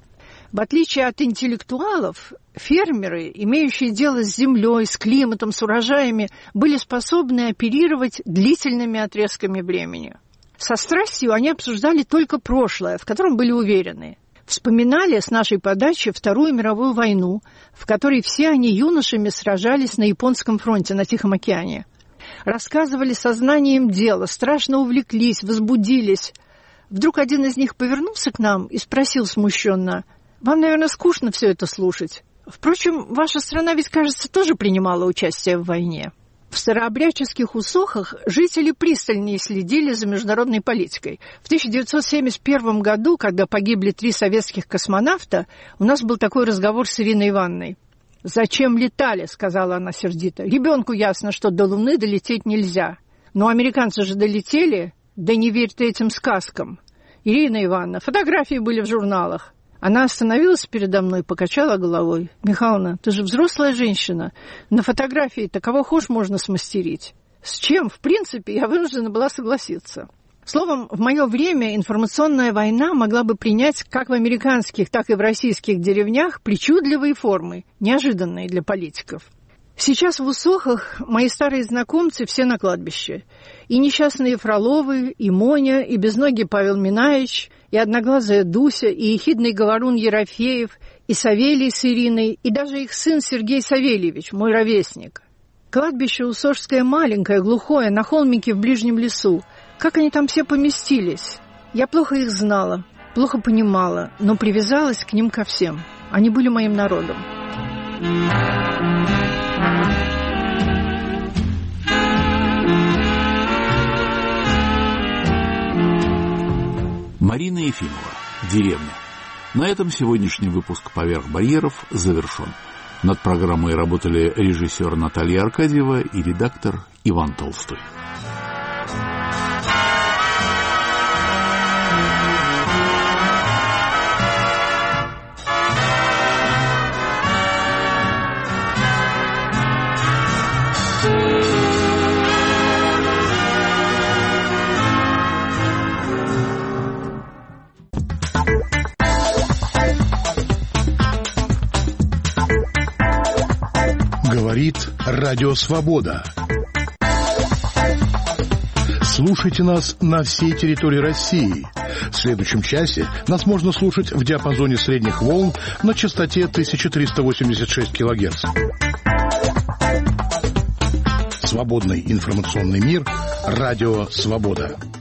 В отличие от интеллектуалов, фермеры, имеющие дело с землей, с климатом, с урожаями, были способны оперировать длительными отрезками времени. Со страстью они обсуждали только прошлое, в котором были уверены. Вспоминали с нашей подачи Вторую мировую войну, в которой все они юношами сражались на Японском фронте, на Тихом океане. Рассказывали сознанием дела, страшно увлеклись, возбудились. Вдруг один из них повернулся к нам и спросил смущенно: «Вам, наверное, скучно все это слушать. Впрочем, ваша страна ведь, кажется, тоже принимала участие в войне». В старообрядческих усохах жители пристальнее следили за международной политикой. В 1971 году, когда погибли 3 советских космонавта, у нас был такой разговор с Ириной Ивановной. «Зачем летали?» — сказала она сердито. «Ребенку ясно, что до Луны долететь нельзя. Но американцы же долетели. Да не верь ты этим сказкам. Ирина Ивановна, фотографии были в журналах». Она остановилась передо мной, покачала головой. «Михайловна, ты же взрослая женщина. На фотографии-то кого хошь можно смастерить». С чем, в принципе, я вынуждена была согласиться. Словом, в мое время информационная война могла бы принять как в американских, так и в российских деревнях причудливые формы, неожиданные для политиков. Сейчас в Усохах мои старые знакомцы все на кладбище. И несчастные Фроловы, и Моня, и безногий Павел Минаевич, и одноглазая Дуся, и ехидный говорун Ерофеев, и Савелий с Ириной, и даже их сын Сергей Савельевич, мой ровесник. Кладбище Усохское маленькое, глухое, на холмике в ближнем лесу. Как они там все поместились? Я плохо их знала, плохо понимала, но привязалась к ним ко всем. Они были моим народом. Марина Ефимова. Деревня. На этом сегодняшний выпуск «Поверх барьеров» завершен. Над программой работали режиссер Наталья Аркадьева и редактор Иван Толстой. Говорит Радио Свобода. Слушайте нас на всей территории России. В следующем часе нас можно слушать в диапазоне средних волн на частоте 1386 кГц. Свободный информационный мир. Радио Свобода.